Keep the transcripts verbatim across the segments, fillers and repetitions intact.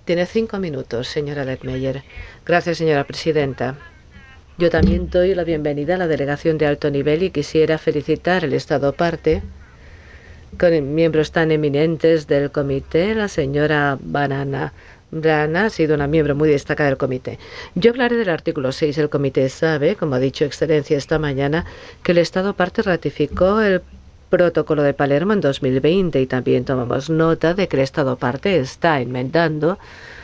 Tiene cinco minutos, señora Leckmeyer. Gracias, señora presidenta. Yo también doy la bienvenida a la delegación de alto nivel y quisiera felicitar al Estado parte con miembros tan eminentes del comité. La señora Banana Brana ha sido una miembro muy destacada del comité. Yo hablaré del artículo seis. El comité sabe, como ha dicho Excelencia esta mañana, que el Estado parte ratificó el Protocolo de Palermo en dos mil veinte y también tomamos nota de que el Estado parte está enmendando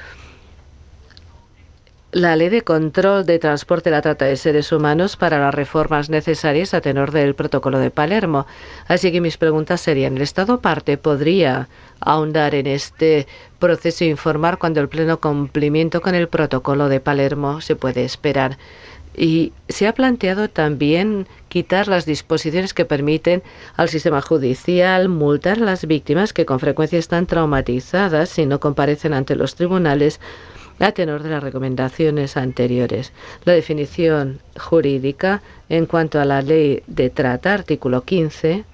la Ley de Control de Transporte y la Trata de Seres Humanos para las reformas necesarias a tenor del Protocolo de Palermo. Así que mis preguntas serían, ¿el Estado parte podría ahondar en este proceso e informar cuando el pleno cumplimiento con el Protocolo de Palermo se puede esperar? Y se ha planteado también quitar las disposiciones que permiten al sistema judicial multar a las víctimas que con frecuencia están traumatizadas si no comparecen ante los tribunales a tenor de las recomendaciones anteriores. La definición jurídica en cuanto a la ley de trata, artículo quince,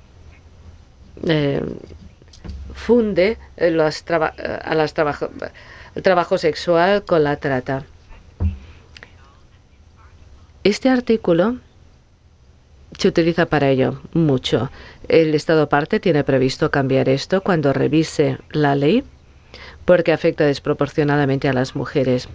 eh, funde los traba a las trabajo, el trabajo sexual con la trata. Este artículo se utiliza para ello mucho. El Estado parte tiene previsto cambiar esto cuando revise la ley porque afecta desproporcionadamente a las mujeres.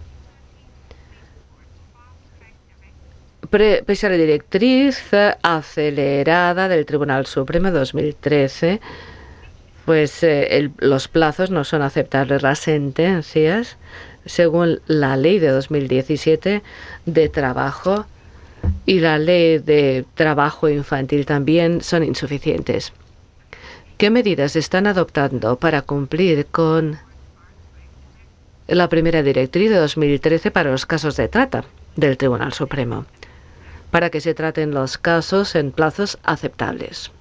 Pre pese a la directriz acelerada del Tribunal Supremo dos mil trece, pues eh, el, los plazos no son aceptables. Las sentencias, según la ley de dos mil diecisiete de trabajo y la ley de trabajo infantil también son insuficientes. ¿Qué medidas están adoptando para cumplir con la primera directriz de dos mil trece para los casos de trata del Tribunal Supremo, para que se traten los casos en plazos aceptables?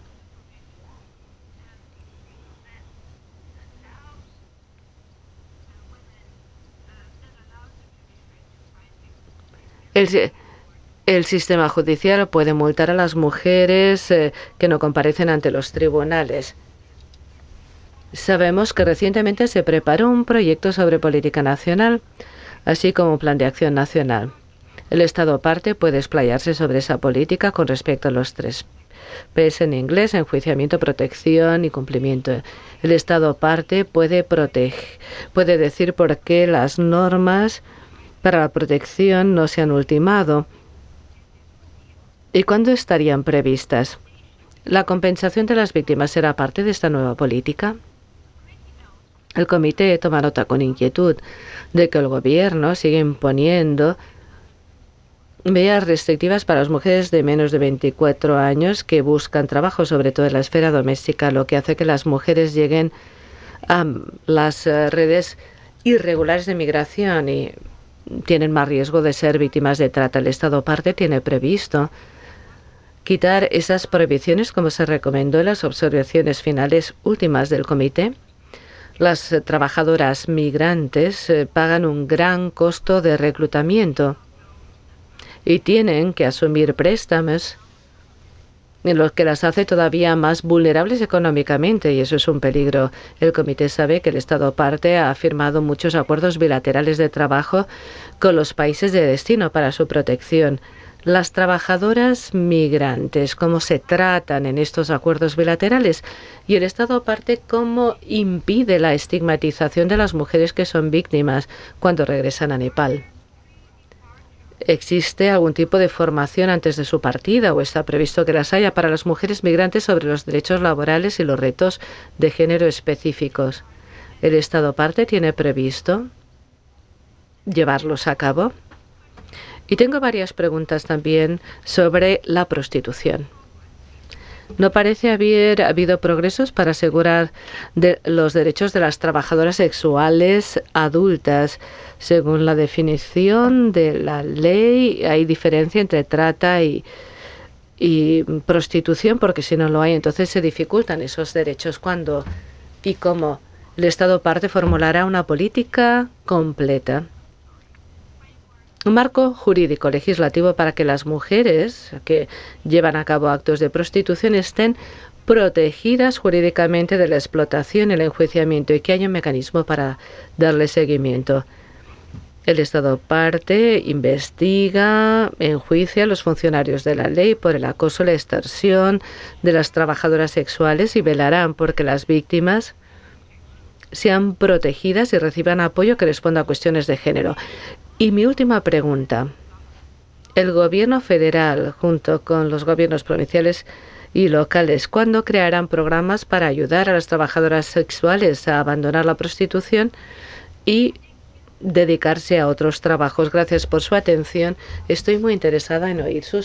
El, el sistema judicial puede multar a las mujeres eh, que no comparecen ante los tribunales. Sabemos que recientemente se preparó un proyecto sobre política nacional, así como un plan de acción nacional. El Estado parte puede explayarse sobre esa política con respecto a los tres P's en inglés: enjuiciamiento, protección y cumplimiento. El Estado parte puede, puede decir por qué las normas para la protección no se han ultimado y cuándo estarían previstas. ¿La compensación de las víctimas será parte de esta nueva política? El comité toma nota con inquietud de que el gobierno sigue imponiendo medidas restrictivas para las mujeres de menos de veinticuatro años que buscan trabajo, sobre todo en la esfera doméstica, lo que hace que las mujeres lleguen a las redes irregulares de migración y tienen más riesgo de ser víctimas de trata. El Estado parte tiene previsto quitar esas prohibiciones como se recomendó en las observaciones finales últimas del comité. Las trabajadoras migrantes eh, pagan un gran costo de reclutamiento y tienen que asumir préstamos en los que las hace todavía más vulnerables económicamente, y eso es un peligro. El comité sabe que el Estado parte ha firmado muchos acuerdos bilaterales de trabajo con los países de destino para su protección. Las trabajadoras migrantes, ¿cómo se tratan en estos acuerdos bilaterales? Y el Estado parte, ¿cómo impide la estigmatización de las mujeres que son víctimas cuando regresan a Nepal? ¿Existe algún tipo de formación antes de su partida o está previsto que las haya para las mujeres migrantes sobre los derechos laborales y los retos de género específicos? ¿El Estado parte tiene previsto llevarlos a cabo? Y tengo varias preguntas también sobre la prostitución. No parece haber habido progresos para asegurar de los derechos de las trabajadoras sexuales adultas. Según la definición de la ley, hay diferencia entre trata y, y prostitución, porque si no lo hay, entonces se dificultan esos derechos. ¿Cuándo y cómo el Estado parte formulará una política completa? Un marco jurídico legislativo para que las mujeres que llevan a cabo actos de prostitución estén protegidas jurídicamente de la explotación y el enjuiciamiento, y que haya un mecanismo para darle seguimiento. El Estado parte investiga, enjuicia a los funcionarios de la ley por el acoso y la extorsión de las trabajadoras sexuales y velarán porque las víctimas sean protegidas y reciban apoyo que responda a cuestiones de género. Y mi última pregunta. El gobierno federal, junto con los gobiernos provinciales y locales, ¿cuándo crearán programas para ayudar a las trabajadoras sexuales a abandonar la prostitución y dedicarse a otros trabajos? Gracias por su atención. Estoy muy interesada en oír sus